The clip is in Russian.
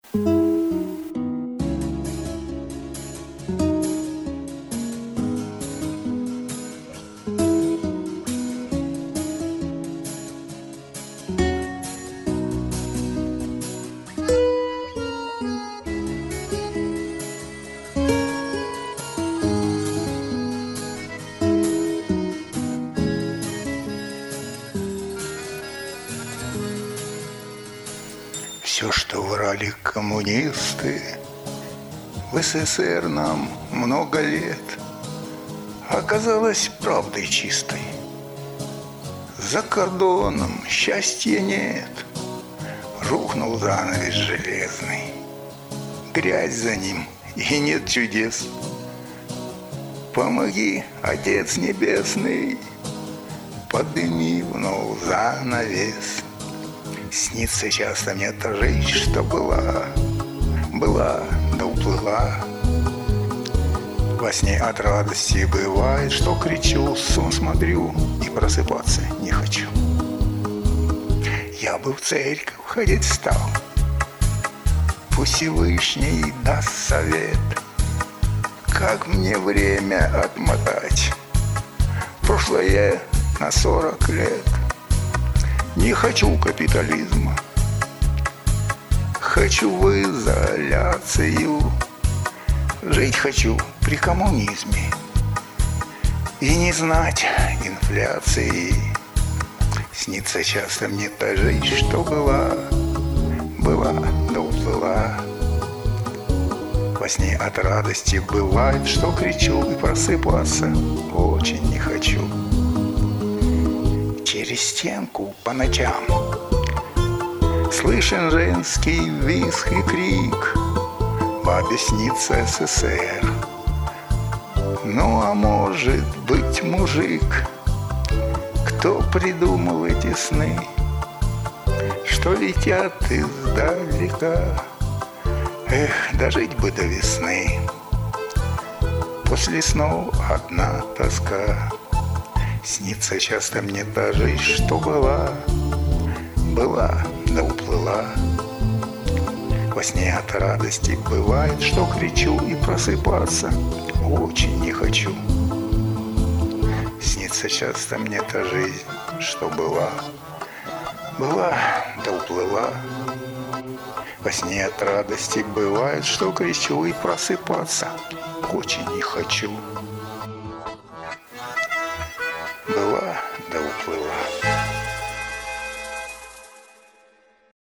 Все, что врали коммунисты в СССР нам много лет, оказалось правдой чистой. За кордоном счастья нет. Рухнул занавес железный, грязь за ним, и нет чудес. Помоги, Отец Небесный, подними вновь занавес. Снится часто мне та жизнь, что была, да уплыла. Во сне от радости бывает, что кричу, сон смотрю и просыпаться не хочу. Я бы в церковь ходить стал, пусть Всевышний даст совет, как мне время отмотать прошлое на 40 лет. Не хочу капитализма, хочу в изоляцию. Жить хочу при коммунизме и не знать инфляции. Снится часто мне та жизнь, что была, да уплыла. Во сне от радости бывает, что кричу, и просыпаться очень не хочу. Через стенку по ночам слышен женский визг и крик. Бабе снится СССР. Ну, а может быть, мужик, кто придумал эти сны, что летят издалека? Эх, дожить бы до весны. После снов одна тоска. Снится часто мне та жизнь, что была, да уплыла. Во сне от радости бывает, что кричу, и просыпаться очень не хочу. Снится часто мне та жизнь, что была, да уплыла. Во сне от радости бывает, что кричу, и просыпаться очень не хочу. Была, да уплыла.